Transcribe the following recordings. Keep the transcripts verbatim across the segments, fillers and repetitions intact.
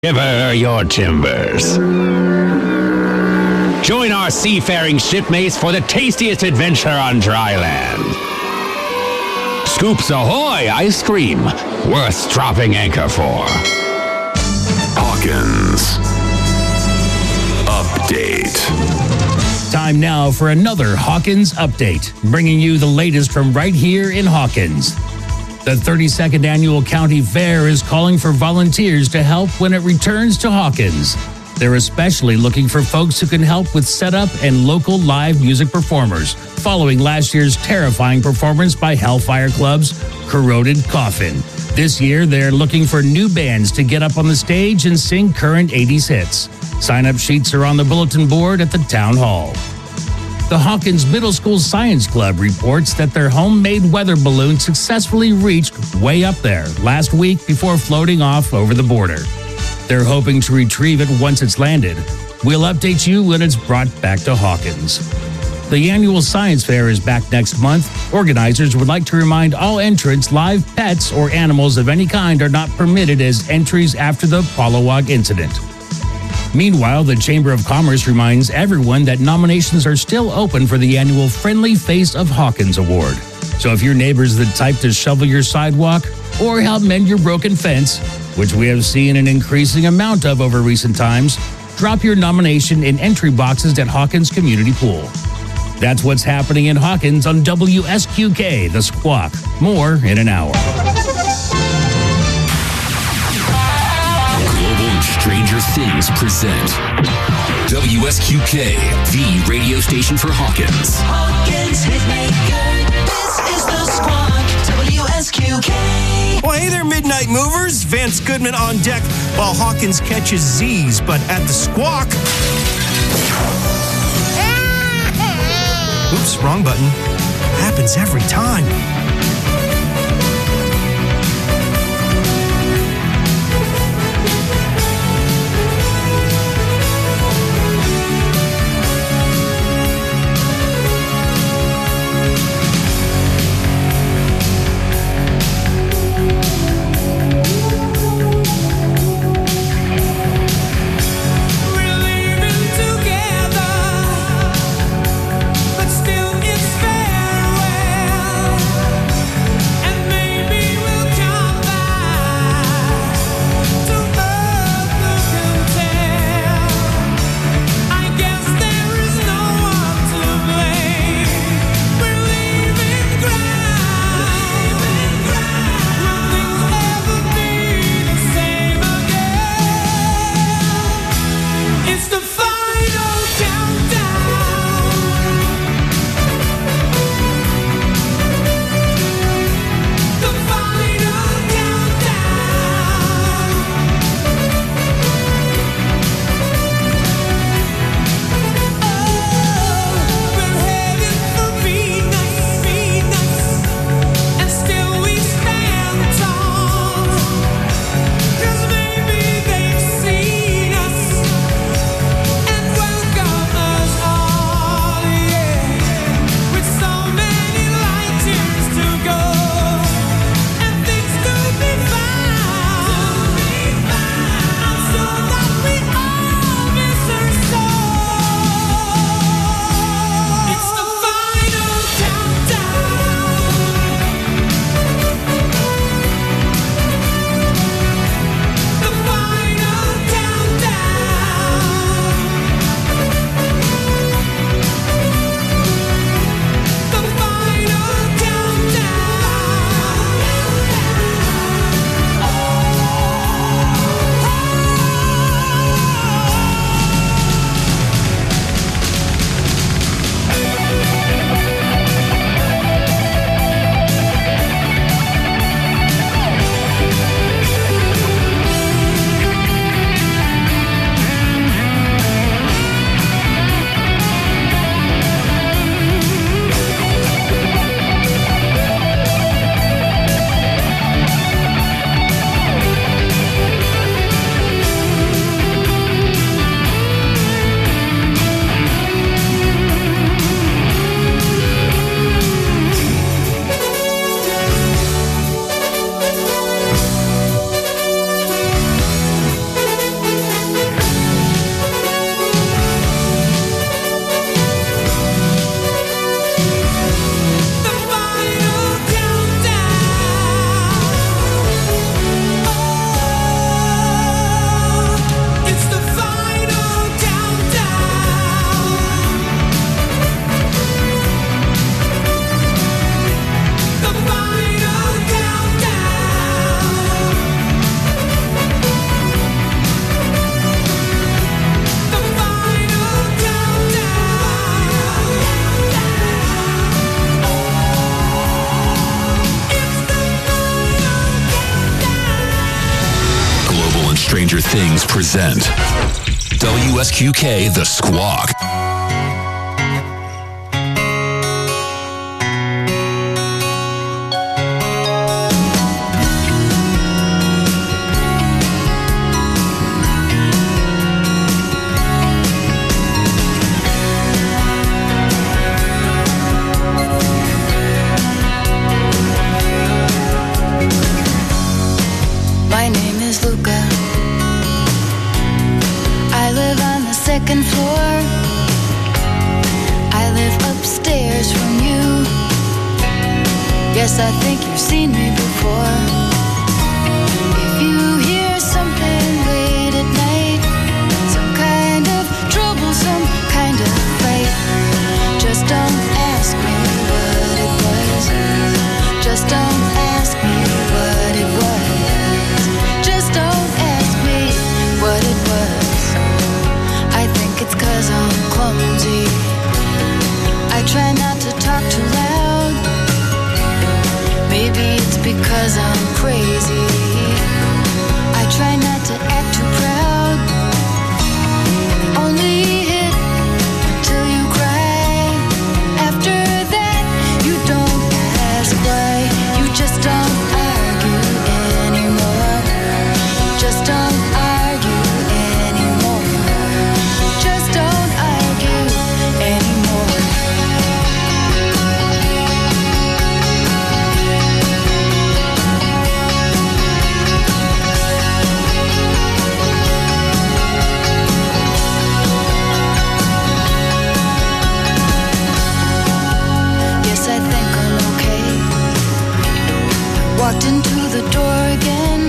Shiver your timbers. Join our seafaring shipmates for the tastiest adventure on dry land. Scoops Ahoy ice cream, worth dropping anchor for. Hawkins Update. Time now for another Hawkins Update, bringing you the latest from right here in Hawkins. The thirty-second Annual County Fair is calling for volunteers to help when it returns to Hawkins. They're especially looking for folks who can help with setup and local live music performers, following last year's terrifying performance by Hellfire Club's Corroded Coffin. This year, they're looking for new bands to get up on the stage and sing current eighties hits. Sign-up sheets are on the bulletin board at the Town Hall. The Hawkins Middle School Science Club reports that their homemade weather balloon successfully reached way up there last week before floating off over the border. They're hoping to retrieve it once it's landed. We'll update you when it's brought back to Hawkins. The annual science fair is back next month. Organizers would like to remind all entrants live pets or animals of any kind are not permitted as entries after the Polawog incident. Meanwhile, the Chamber of Commerce reminds everyone that nominations are still open for the annual Friendly Face of Hawkins Award. So if your neighbor's the type to shovel your sidewalk or help mend your broken fence, which we have seen an increasing amount of over recent times, drop your nomination in entry boxes at Hawkins Community Pool. That's what's happening in Hawkins on W S Q K, The Squawk. More in an hour. Stranger Things present W S Q K, the radio station for Hawkins. Hawkins Hitmaker, this is the Squawk, W S Q K. Well, hey there, Midnight Movers. Vance Goodman on deck while Hawkins catches Z's, but at the Squawk... Oops, wrong button. Happens every time. Together, but still it's farewell. Things present W S Q K The Squawk. My name is Luca. I live on the second floor. I live upstairs from you. Yes, I think you've seen me before. If you hear something late at night, some kind of trouble, some kind of fight, just don't ask me what it was. Just don't ask me what it was. Just don't ask me what it was. I think it's 'cause I'm clumsy. I try not to talk too loud. Maybe it's because I'm crazy. I try not to act too proud. Only hit until you cry. After that, you don't ask why. You just don't argue anymore. Just don't argue anymore. Just don't argue anymore. Yes, I think I'm okay. Walked into the door again.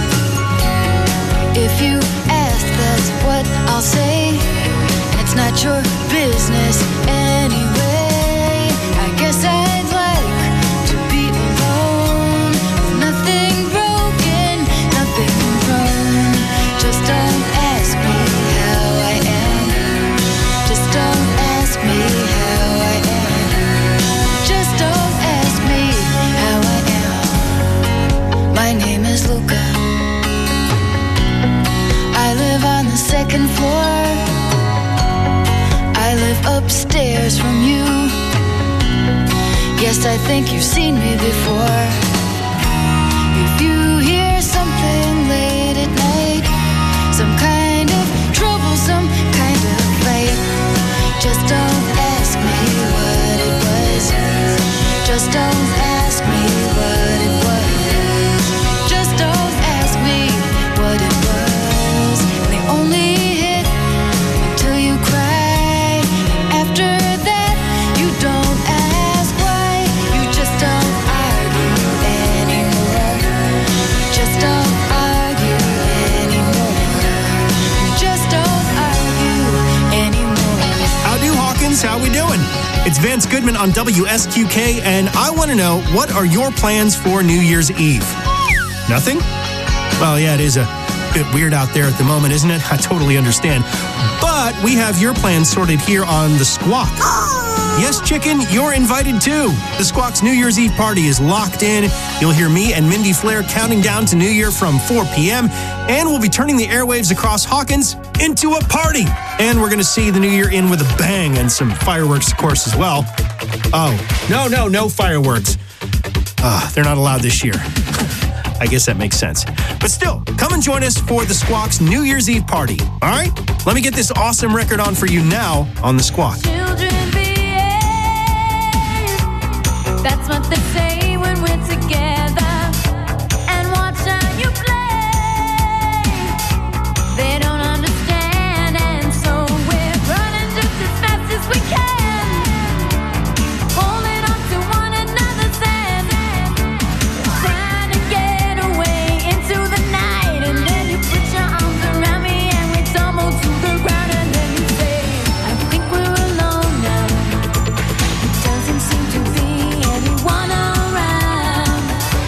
If you ask, that's what I'll say. And it's not your business anyway. I guess I'd like to be alone. With nothing broken, nothing wrong. Just don't ask me how I am. Just don't ask me how I am. Just don't ask me how I am. My name is Luca. I live on the second floor. I live upstairs from you. Yes, I think you've seen me before. If you hear something late at night, some kind of trouble, some kind of fight, just don't ask me what it was. Just don't ask me what it was. Just don't ask me what it was. They only hit until you cry. After that, you don't ask why. You just don't argue anymore. Just don't argue anymore. You just don't argue anymore. Howdy, Hawkins. How we doing? It's Vance Goodman on W S Q K, and I want to know, what are your plans for New Year's Eve? Nothing? Well, yeah, it is a bit weird out there at the moment, isn't it? I totally understand. But we have your plans sorted here on The Squawk. Yes, chicken, you're invited too. The Squawk's New Year's Eve party is locked in. You'll hear me and Mindy Flair counting down to New Year from four p.m. And we'll be turning the airwaves across Hawkins into a party. And we're going to see the New Year in with a bang and some fireworks, of course, as well. Oh, no, no, no fireworks. Ah, they're not allowed this year. I guess that makes sense. But still, come and join us for the Squawk's New Year's Eve party. All right? Let me get this awesome record on for you now on the Squawk. Children behave. That's what they say when we're together. And watch how you play. They don't understand, and so we're running just as fast as we can, holding on to one another's hand, trying to get away into the night. And then you put your arms around me and we tumble to the ground, and then you say, I think we're alone now. It doesn't seem to be anyone around.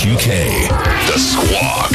Q K, The Squawk.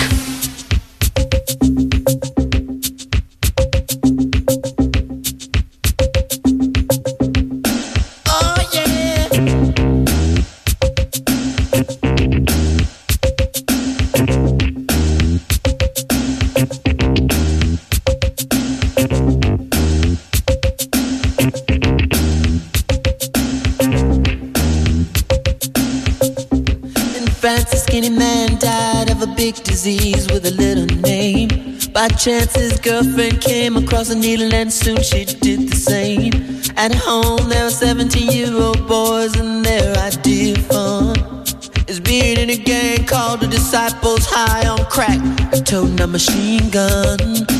Disease with a little name. By chance his girlfriend came across a needle and soon she did the same. At home there were seventeen year old boys and their idea of fun is being in a gang called the Disciples, high on crack and toting a machine gun.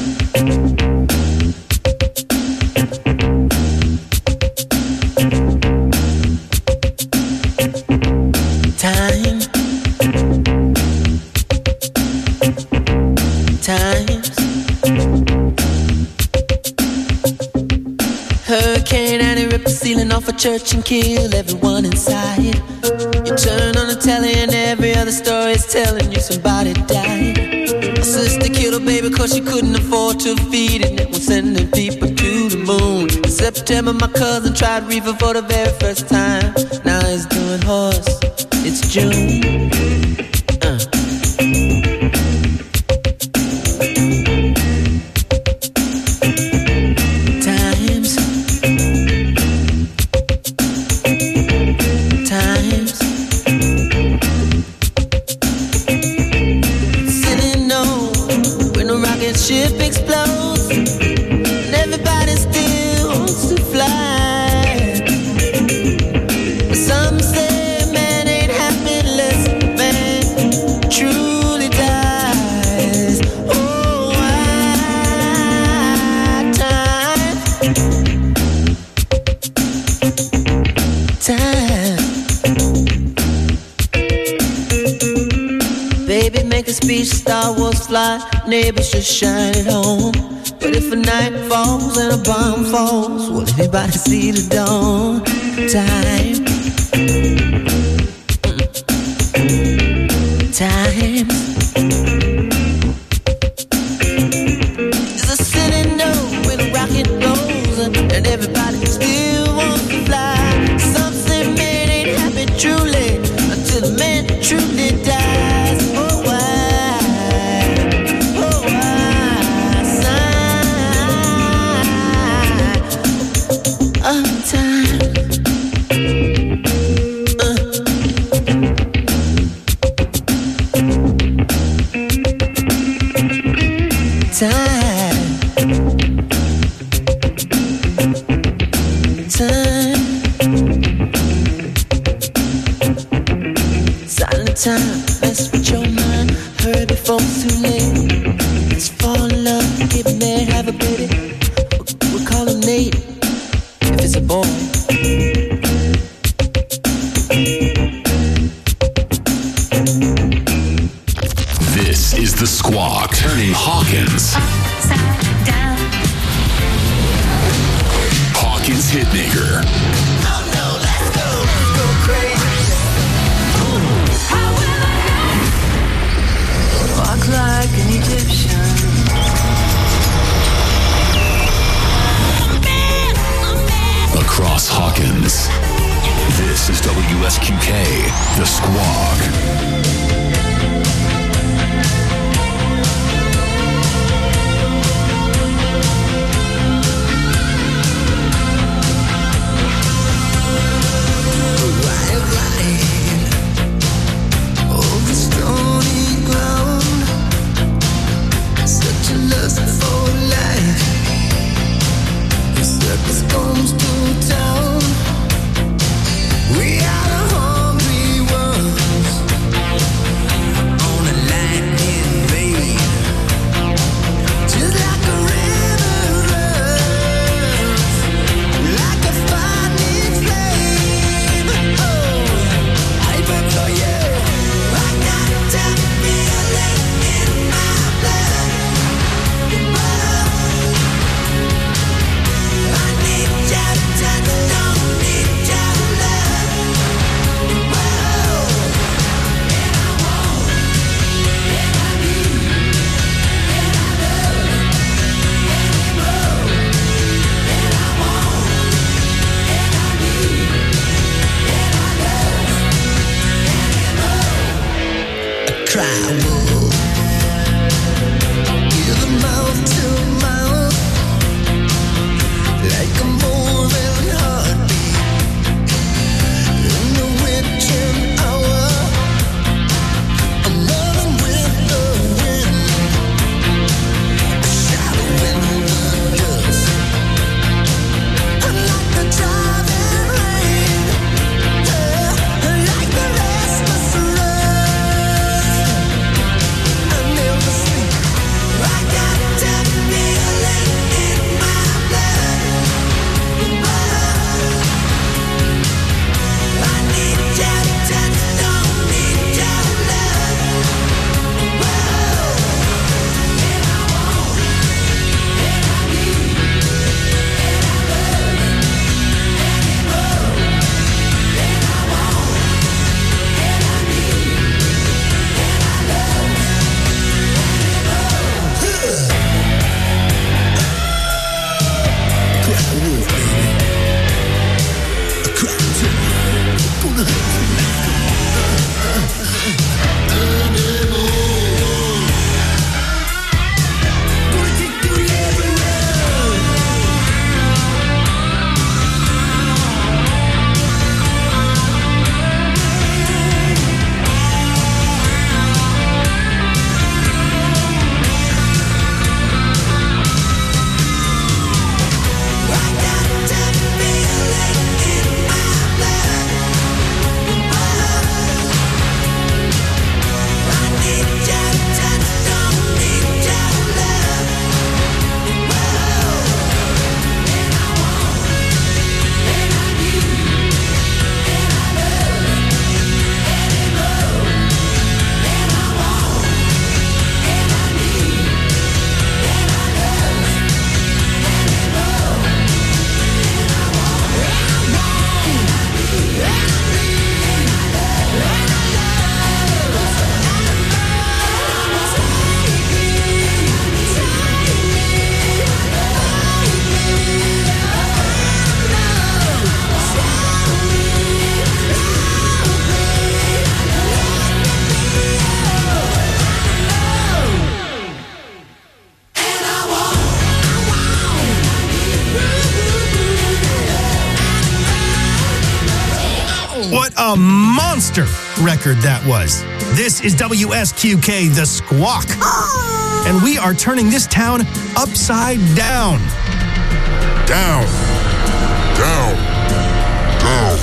Time Times. Hurricane Annie ripped the ceiling off a church and killed everyone inside. You turn on the telly and every other story is telling you somebody died. A sister killed her baby cause she couldn't afford to feed it, and it was sending people to the moon. In September my cousin tried reefer for the very first time. Now he's doing horse. It's June. uh. Ship explodes and everybody still wants to fly. But some say man ain't happy unless man truly dies. Oh, why time, time. Baby, make a speech, Star Wars fly. Neighbors just shine at home. But if a night falls and a bomb falls, will anybody see the dawn? Time, time. There's a city note when a rocket blows and everybody still wants to fly. Some say man ain't happy truly until the man truly dies. Oh, time. Uh. Time. Time. Silent time, mess with your mind. Hurry before it's too late. Let's fall in love, get married, have a baby. We'll call him Nate. It's a boy. This is The Squawk, turning Hawkins upside down. Hawkins Hitmaker. Oh no, let's go, let's go crazy. How will I walk like an Egyptian? Across Hawkins. This is W S Q K, The Squawk. Storms to town. We are the hungry ones. cry wolf. You're the mouth to mouth, like a moving heartbeat. In the witching hour, I'm running with the wind. A shadow in the dust, like the driving rain, uh, like the restless love. I never sleep. I got that feeling in my blood. I need your touch, don't need your love. And I want, and I need, and I love, and I want, and I need, and I love. Cry wolf, baby. Cry too. Gonna hurt you. Gonna take you everywhere. I got that feeling in my blood. I need your touch, don't need your love. And I want, and I need, and I love, and I want, and I need, and I love. What a monster record that was. This is W S Q K, The Squawk. And we are turning this town upside down. Down. Down. Down.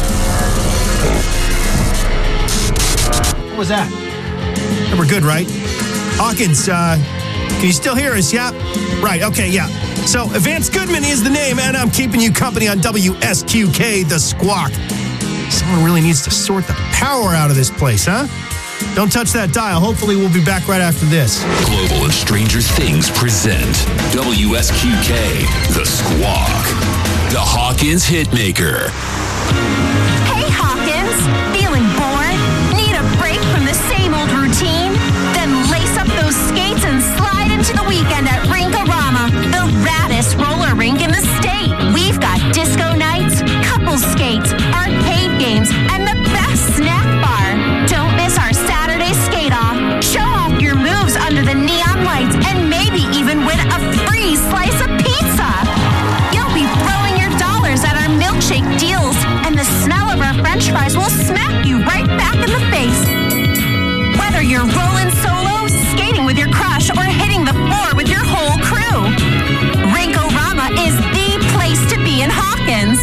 What was that? Yeah, we're good, right? Hawkins, uh, can you still hear us? Yeah? Right, okay, yeah. So, Vance Goodman is the name, and I'm keeping you company on W S Q K, The Squawk. Someone really needs to sort the power out of this place, huh? Don't touch that dial. Hopefully, we'll be back right after this. Global and Stranger Things present W S Q K, The Squawk, the Hawkins Hitmaker. Hey Hawkins, feeling bored? Need a break from the same old routine? Then lace up those skates and slide into the weekend at Rink-A-Rama, the raddest roller rink in the state. We've got disco nights, couples skates, arcade games, and the best snack bar. Don't miss our Saturday skate off. Show off your moves under the neon lights and maybe even win a free slice of pizza. You'll be throwing your dollars at our milkshake deals, and the smell of our french fries will smack you right back in the face. Whether you're rolling solo, skating with your crush, or hitting the floor with your whole crew, Rink-A-Rama is the place to be in Hawkins.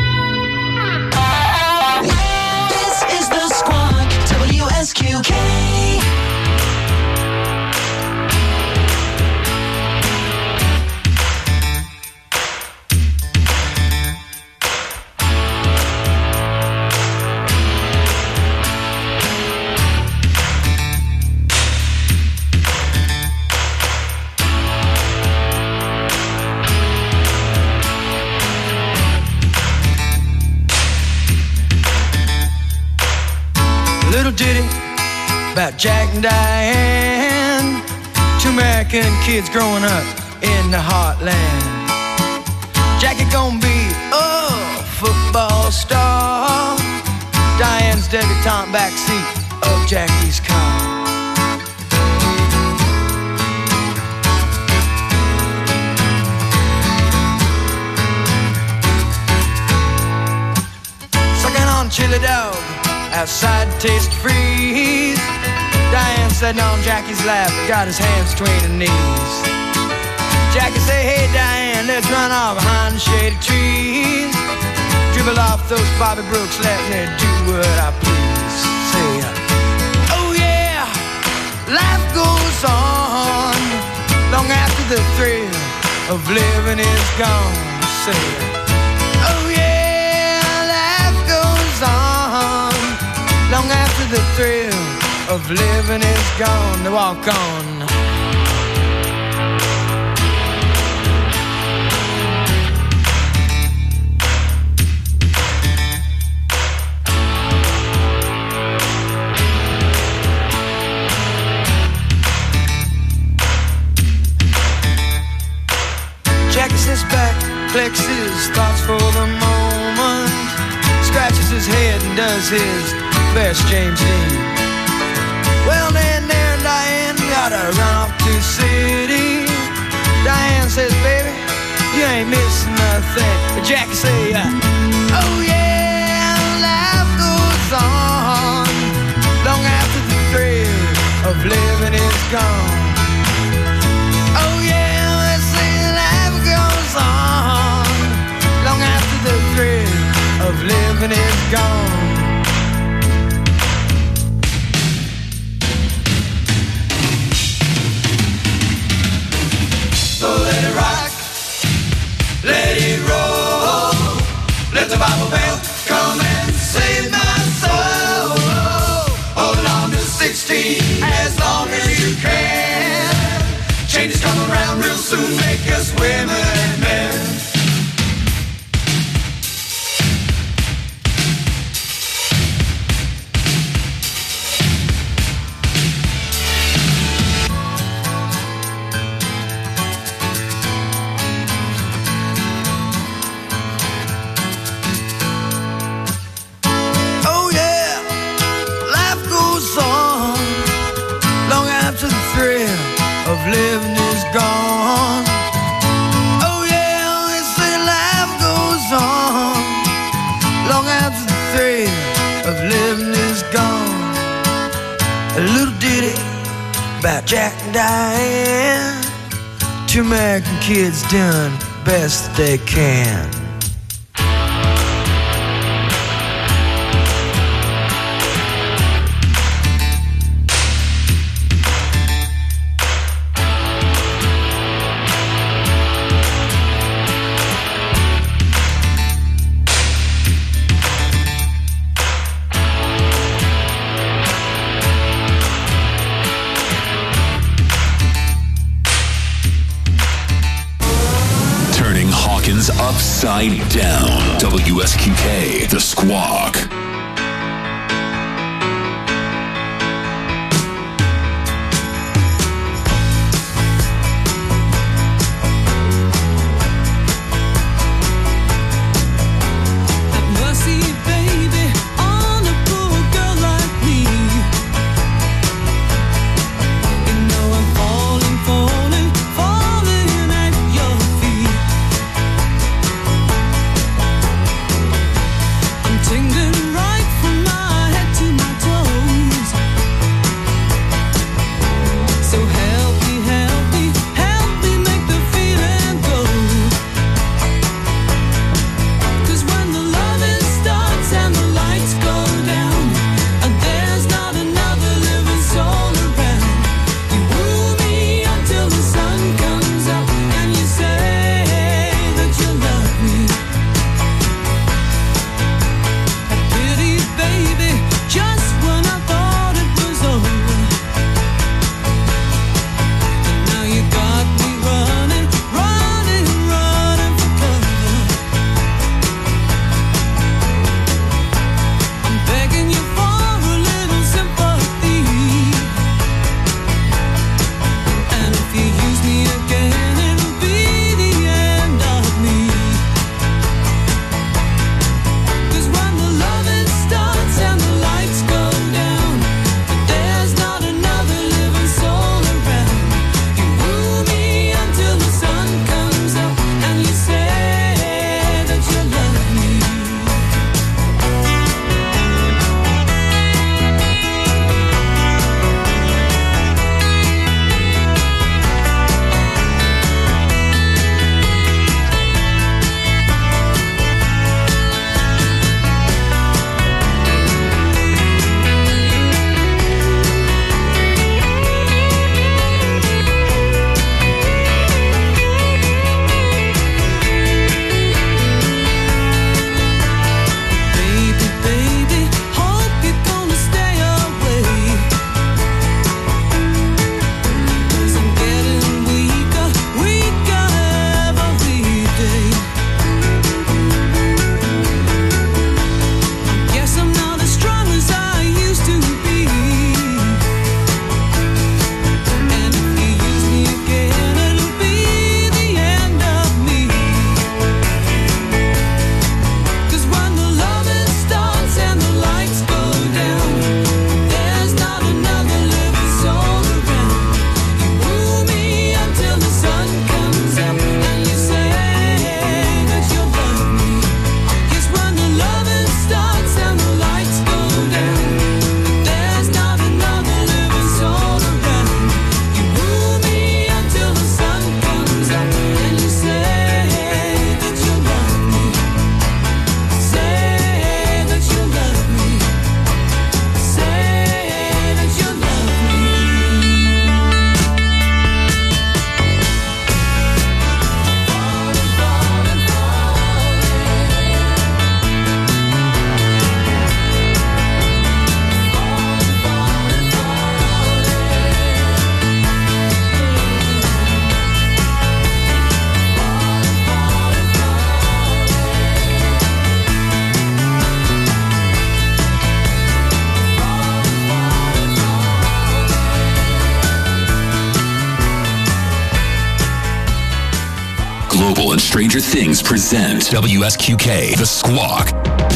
This is the Squawk, W S Q K. Little ditty about Jack and Diane, two American kids growing up in the heartland. Jackie gonna be a football star, Diane's debutante backseat of Jackie's car. dog outside to taste freeze. Diane sitting on Jackie's lap, got his hands between her knees. Jackie say, hey Diane, let's run off behind the shady trees. Dribble off those Bobby Brooks, let me do what I please. Say, oh yeah, life goes on long after the thrill of living is gone. Say, oh yeah, life goes on long after the thrill of living is gone. To walk on. Jackie sits back, collects his thoughts for the moment, scratches his head and does his best James Dean. Well, then there Diane gotta run off to the city. Diane says, baby, you ain't missing nothing. But Jackie say, uh, oh yeah, life goes on long after the thrill of living is gone. Oh yeah, let's say life goes on long after the thrill of living is gone. So let it rock, let it roll, let the Bible bell come and save my soul. Hold on to sixteen as long as you can. Changes come around real soon, make us women and men. Living is gone. Oh yeah, they say life goes on long after the thrill of living is gone. A little ditty about Jack and Diane, two American kids doing the best they can. Upside down. W S Q K, The Squawk. Tingling Paranormal and Stranger Things present W S Q K, The Squawk.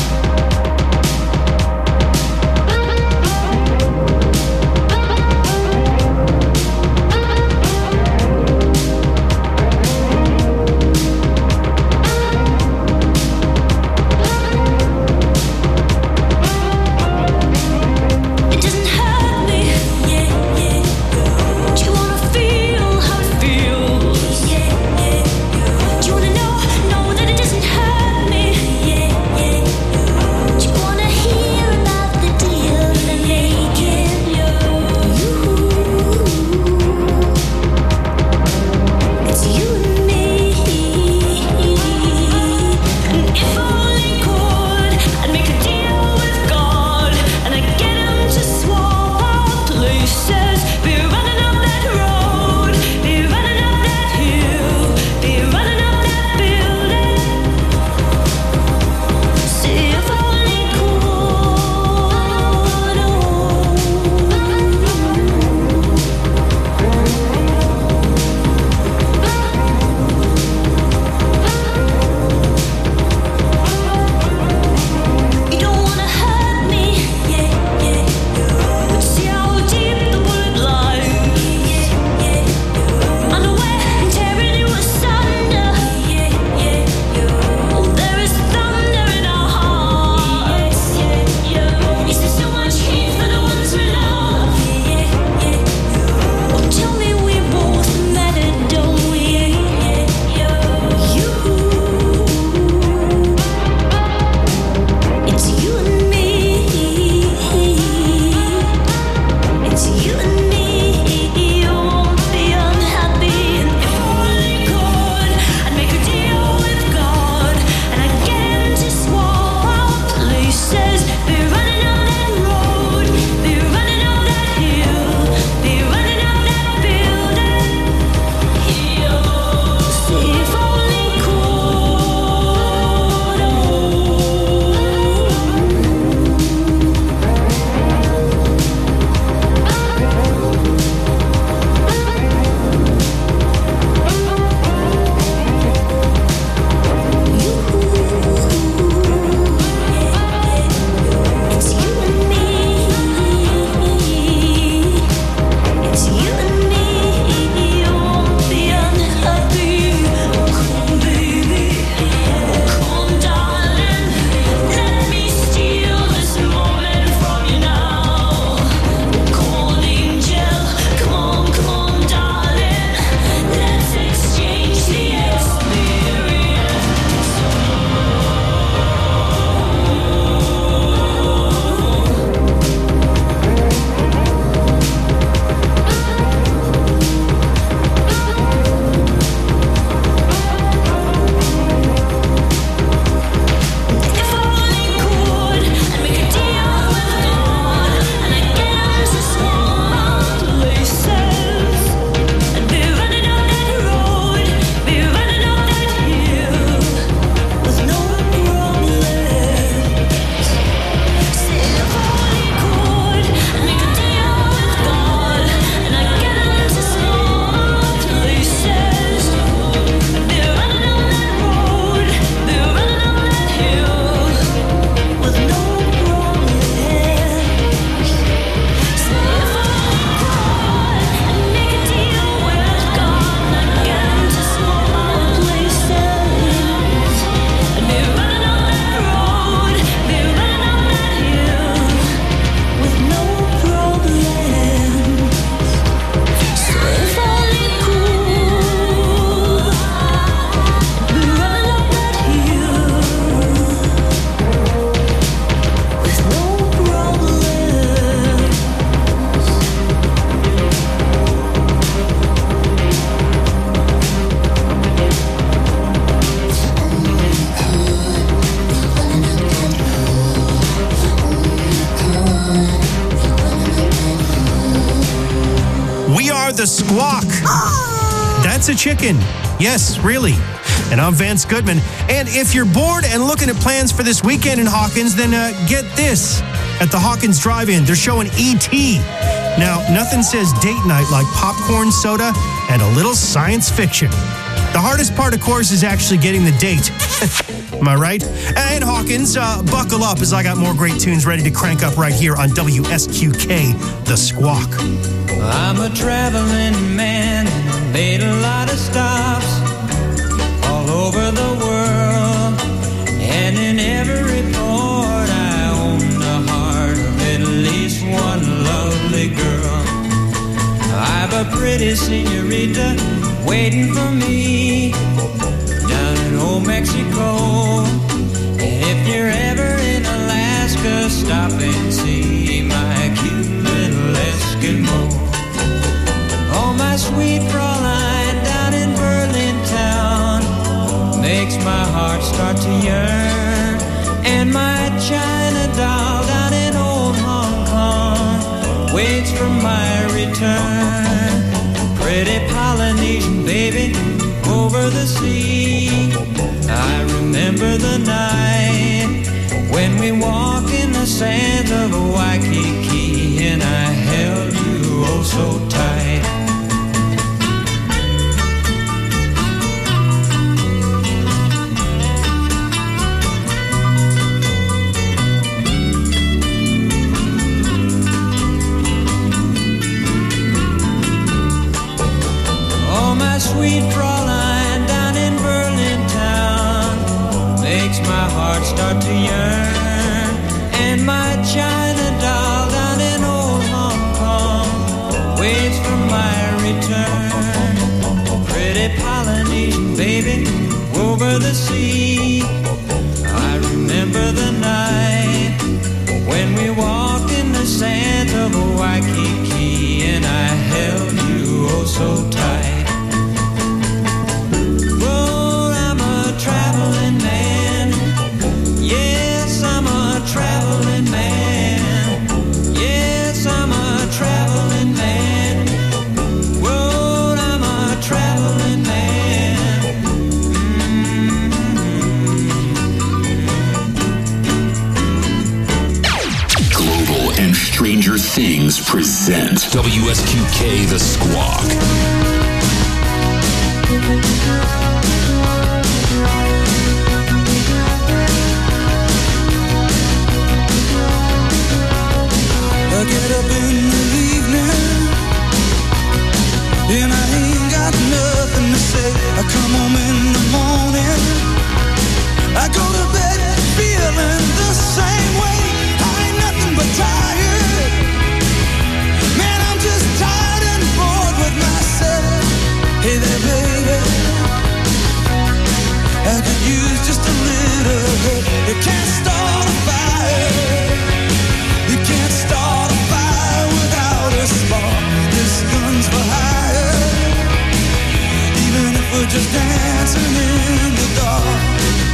The Squawk. That's a chicken. Yes, really. And I'm Vance Goodman. And if you're bored and looking at plans for this weekend in Hawkins, then uh, get this. At the Hawkins Drive-In, they're showing E T Now, nothing says date night like popcorn, soda, and a little science fiction. The hardest part, of course, is actually getting the date. Am I right? And Hawkins, uh, buckle up as I got more great tunes ready to crank up right here on W S Q K, The Squawk. I'm a traveling man, made a lot of stops all over the world, and in every port I own the heart of at least one lovely girl. I've a pretty senorita waiting for me down in old Mexico. And if you're ever in Alaska, stop and see my cute little Eskimo. Oh, my sweet Fraulein down in Berlin town makes my heart start to yearn. And my China doll down in old Hong Kong waits for my return. Pretty Polynesian baby over the sea, I remember the night when we walked in the sands of Waikiki, and I held you oh so tight. Sweet Fraulein down in Berlin town makes my heart start to yearn. And my China doll down in old Hong Kong waits for my return. Pretty Polynesian baby over the sea, I remember the night when we walked in the sands of Waikiki, and I held you oh so tight. Traveling man, yes, I'm a traveling man. Yes, I'm a traveling man. Whoa, I'm a traveling man. Mm-hmm. Global and Stranger Things present W S Q K The Squawk. I get up in the evening and I ain't got nothing to say. I come home in the morning, I go to bed feeling the same way. I ain't nothing but tired. Man, I'm just tired and bored with myself. Hey there, baby, I could use just a little help. You can't start a fire. You can't start a fire without a spark. This gun's for hire, even if we're just dancing in the dark.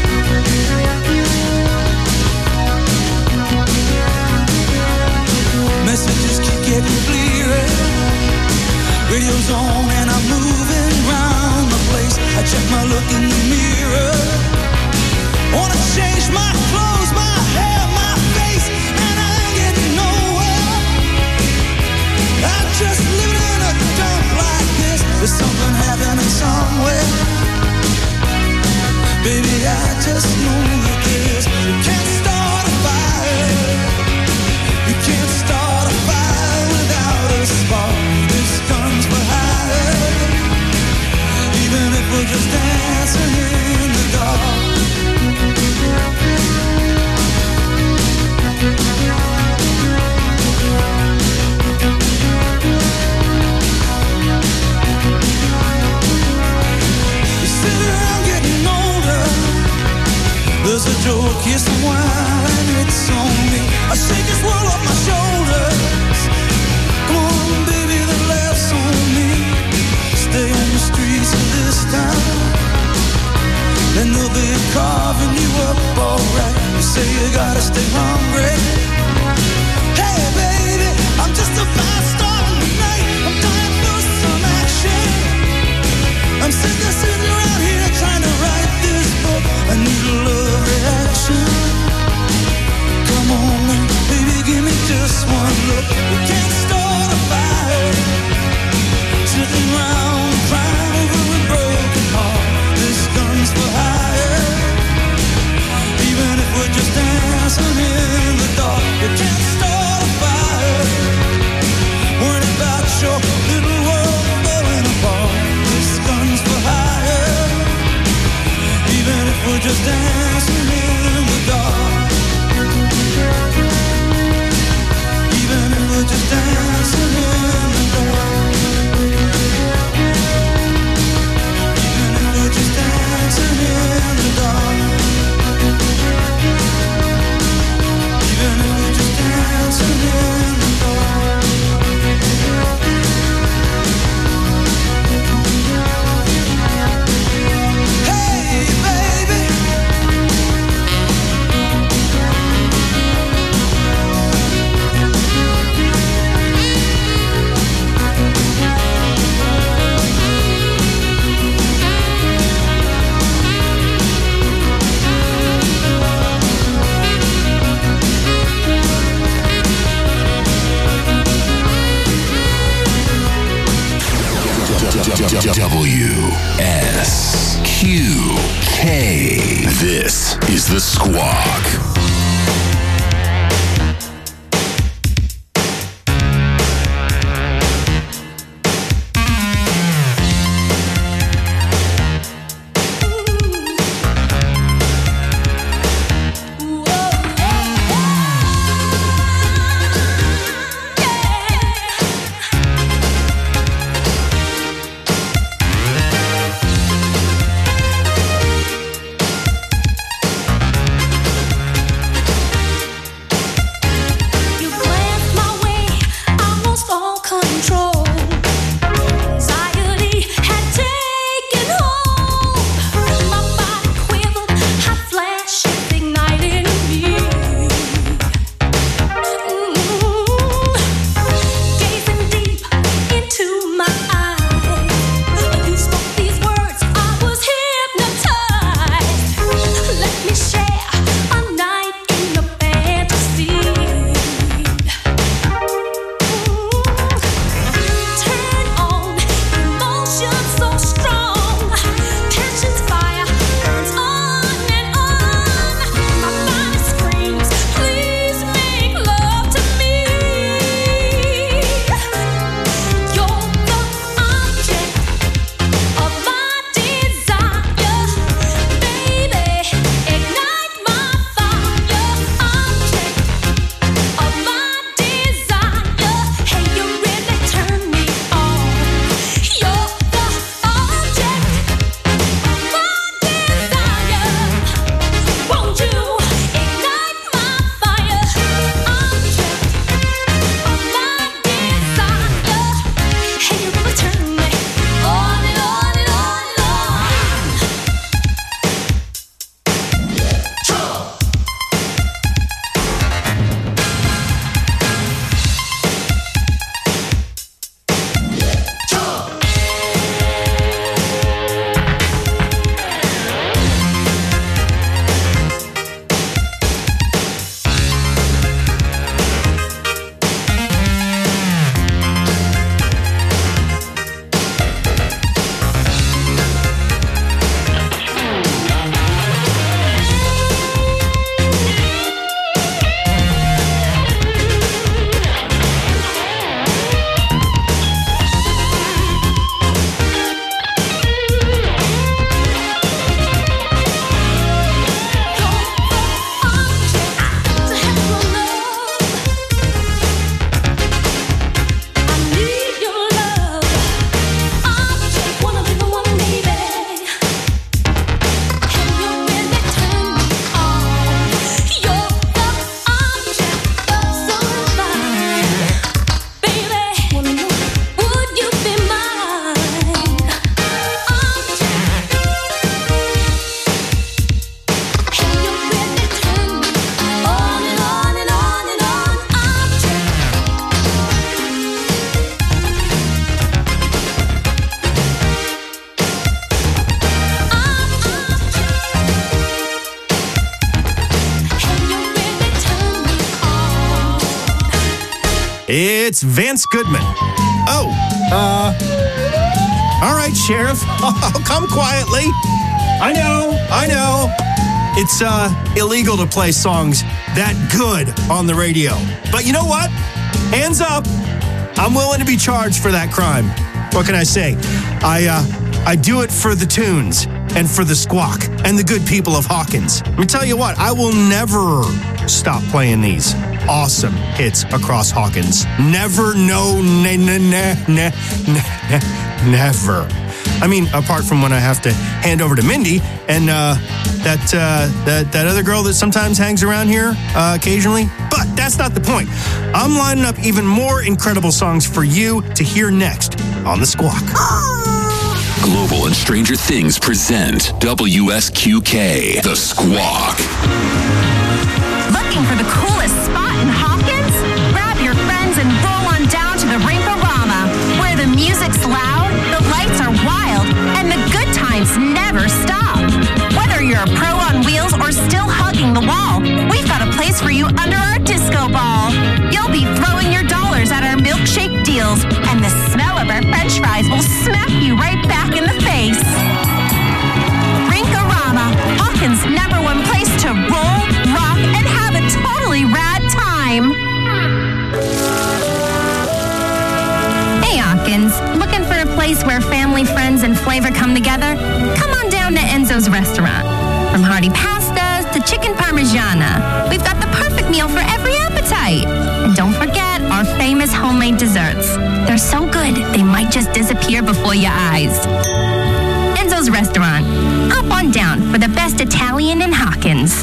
Messages keep getting clearer. Radio's on and I'm moving round the place. I check my look in the mirror. Wanna change my clothes, my hair, my face, and I ain't getting nowhere. I'm just living in a dump like this. There's something happening somewhere. Baby, I just know that this. You can't start a fire. You can't start a fire without a spark. This gun's for hire, even if we're just dancing in the dark. There's a joke, here's some wine, it's on me. I shake this world off my shoulders. Come on, baby, the laughs on me. Stay on the streets of this town, then they'll be carving you up alright. You say you gotta stay hungry. Hey, baby, I'm just about starting the night. I'm dying for some action. I'm sick of sitting around here trying to write this book. I need a love reaction. Come on, baby, give me just one look. We can't start a fire, sitting around crying over a broken heart. W S Q K. This is The Squawk. It's Vance Goodman. Oh, uh, all right, Sheriff. I'll come quietly. I know, I know. It's uh, illegal to play songs that good on the radio. But you know what? Hands up. I'm willing to be charged for that crime. What can I say? I, uh, I do it for the tunes and for the squawk and the good people of Hawkins. Let me tell you what, I will never stop playing these awesome hits across Hawkins. Never, no, ne, ne, ne, ne, ne, never. I mean, apart from when I have to hand over to Mindy and uh, that, uh, that that other girl that sometimes hangs around here uh, occasionally. But that's not the point. I'm lining up even more incredible songs for you to hear next on The Squawk. Global and Stranger Things present W S Q K, The Squawk. Looking for the coolest spot in Hawkins? Grab your friends and roll on down to the Rinkorama, where the music's loud, the lights are wild, and the good times never stop. Whether you're a pro on wheels or still hugging the wall, we've got a place for you under our disco ball. You'll be throwing your dollars at our milkshake deals, and the smell of our french fries will smack you right back place where family, friends, and flavor come together, come on down to Enzo's Restaurant. From hearty pastas to chicken parmigiana, we've got the perfect meal for every appetite. And don't forget our famous homemade desserts. They're so good, they might just disappear before your eyes. Enzo's Restaurant. Hop on down for the best Italian in Hawkins.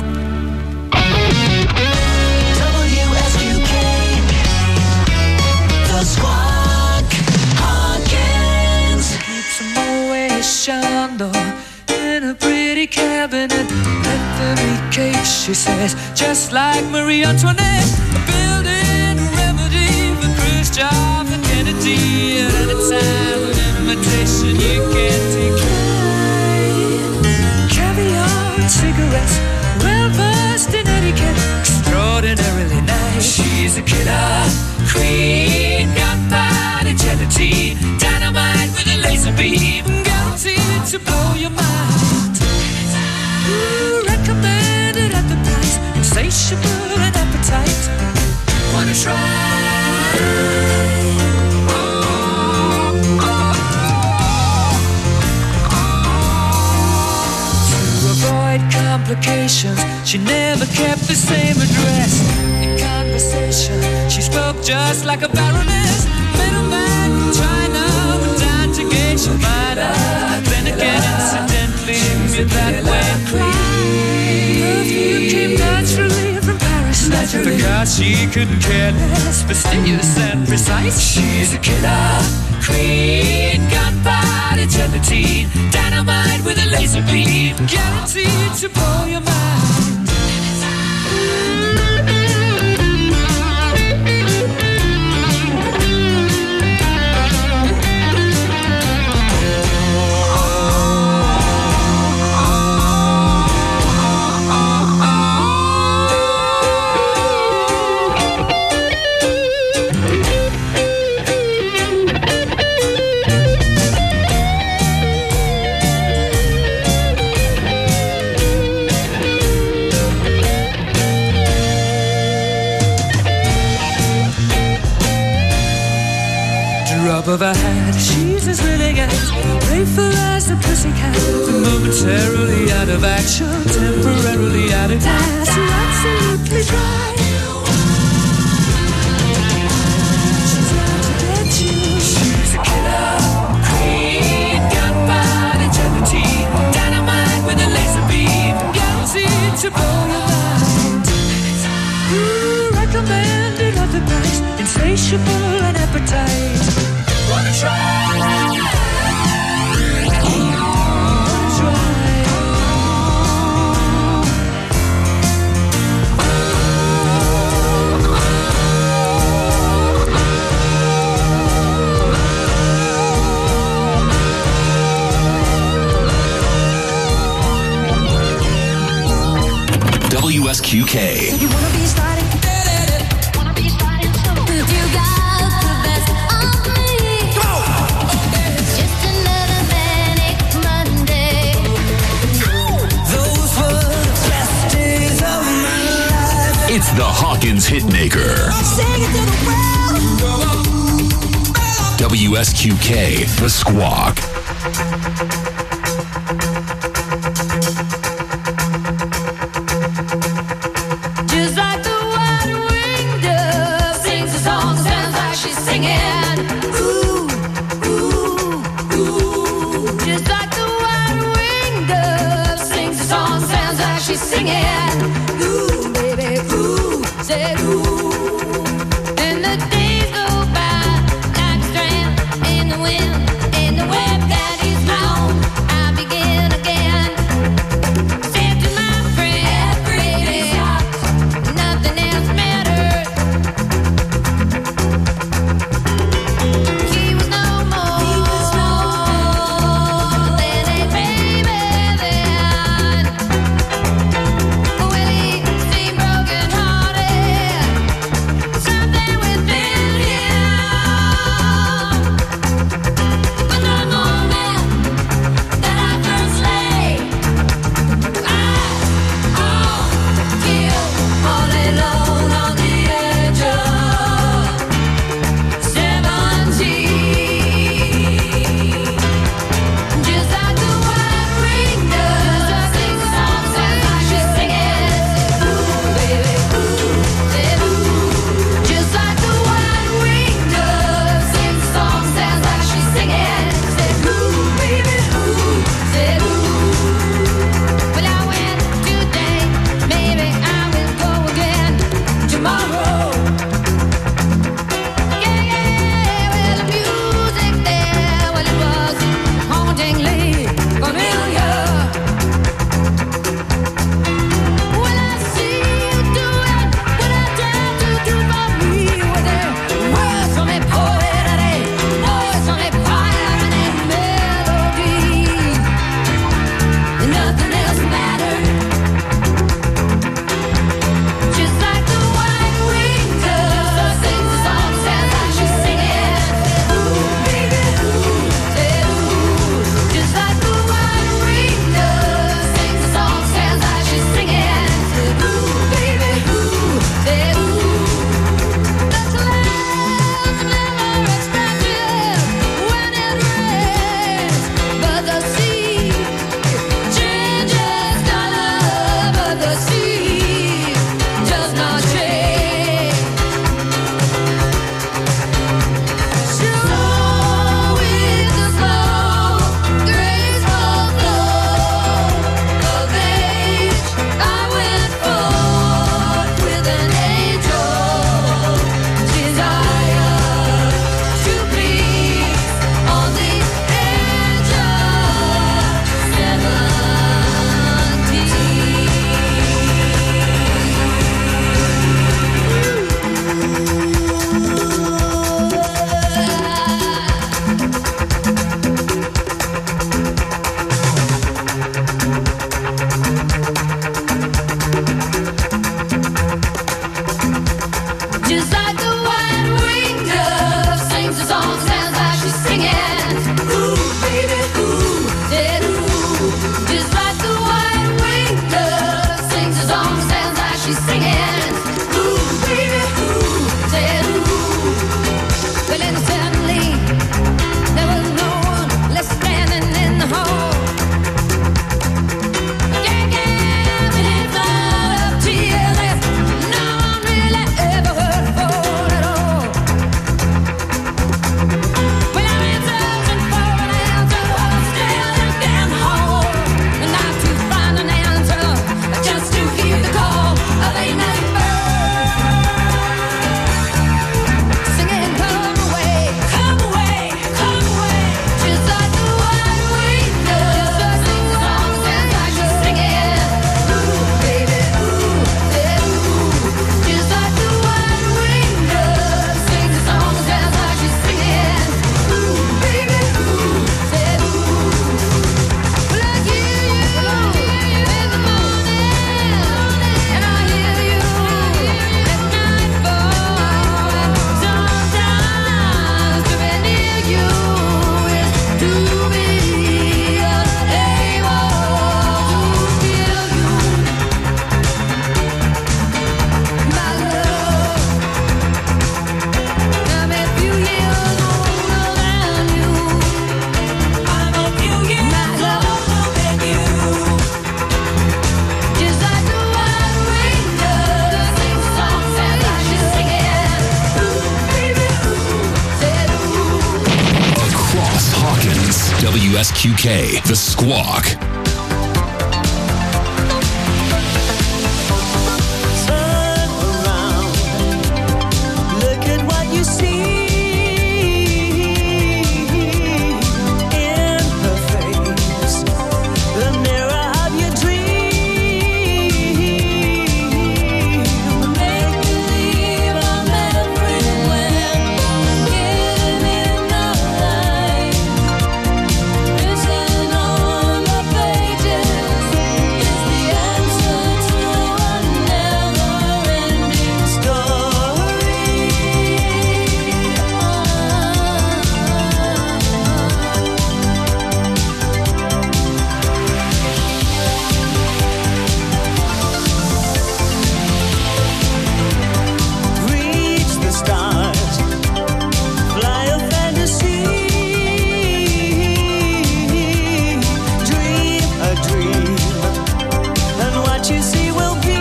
W S Q K, The Squawk, Hawkins. Keeps them always shondo in a pretty cabinet. Let them eat cake, she says, just like Marie Antoinette. Building a remedy for Khrushchev and Kennedy. At any time, an invitation you can't decline. Caviar and cigarettes, well versed in etiquette, extraordinarily nice. She's a killer queen, gunpowder gelatine, dynamite with a laser beam, guaranteed to blow your mind. Ooh, recommended at the price, insatiable and appetite. Wanna try? Complications. She never kept the same address. In conversation, she spoke just like a baroness. Middleman from China, but down to Geisha Minor. Then again, incidentally, you're that way. Perfume came naturally from Paris. Naturally. Because she couldn't care less, fastidious and precise. She's a killer queen, gunpowder gelatine, dynamite with a laser beam, guaranteed to blow your mind. Of her hat, she's as willing as playful as a pussycat. Momentarily out of action, temporarily out of gas. You're absolutely dry. She's out to get you. She's a killer queen, gunpowder gelatine, dynamite with a laser beam, guaranteed to blow your mind. Ooh, recommended at the price, insatiable and appetite. Wanna try? W S Q K. You wanna be starting? Wanna be starting soon? You got the best of me. It's just another manic Monday. Those were the best days of my life. It's the Hawkins Hitmaker. Sing it to the world. W S Q K, The Squawk. Just like the white-winged dove sings a song, sounds like she's singing. Ooh, ooh, ooh. Just like the white-winged dove sings a song, sounds like she's singing. Ooh, baby, ooh, say ooh. And the days go by like a strand in the wind, in the web that is bound. W S Q K, The Squawk. Turn around, look at what you see in her face, the mirror of your dream. Make believe I'm everywhere, getting in the light. Written on the pages is the answer to a never-ending story. Reach the stars, fly a fantasy, dream a dream, and what you see will be.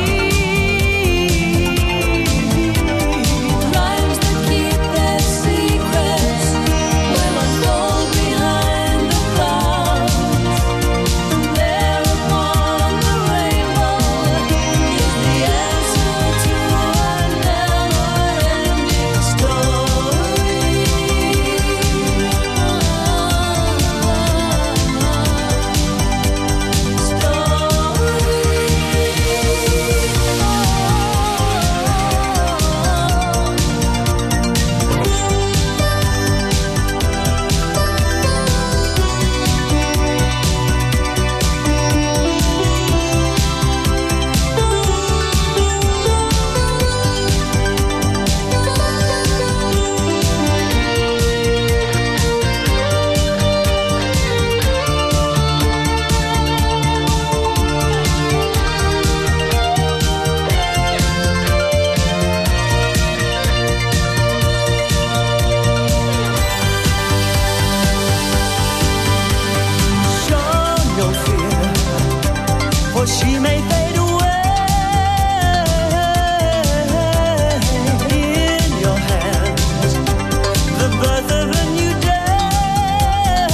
Rhymes that keep their secrets will unfold behind the clouds. There upon the rainbow is the answer to a never-ending Show no fear, for she may fade away. In your hands, the birth of a new day.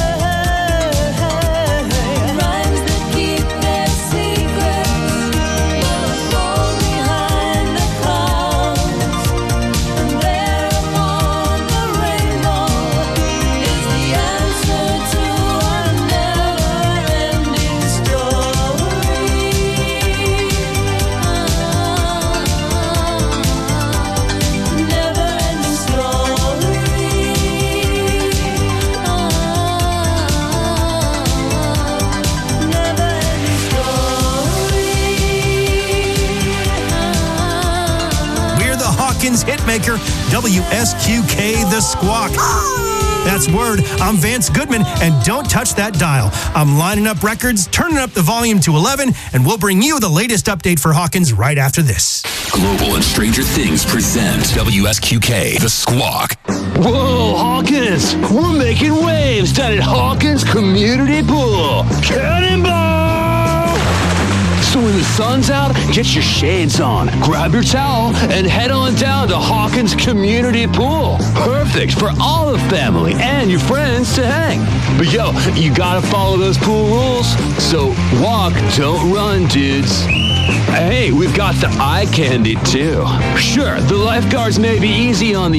Rhymes that keep their secrets will unfold behind the clouds. And there upon the rainbow is the answer to a never-ending story. Never-ending story. Never-ending story. We're the Hawkins Hitmaker, W S Q K The Squawk. That's word. I'm Vance Goodman, and don't touch that dial. I'm lining up records, turning up the volume to eleven, and we'll bring you the latest update for Hawkins right after this. Global and Stranger Things present W S Q K, The Squawk. Whoa, Hawkins! We're making waves down at Hawkins Community Pool. Cannonball! So when the sun's out, get your shades on, grab your towel, and head on down to Hawkins Community Pool. Perfect for all the family and your friends to hang. But yo, you gotta follow those pool rules. So walk, don't run, dudes. Hey, we've got the eye candy too. Sure, the lifeguards may be easy on the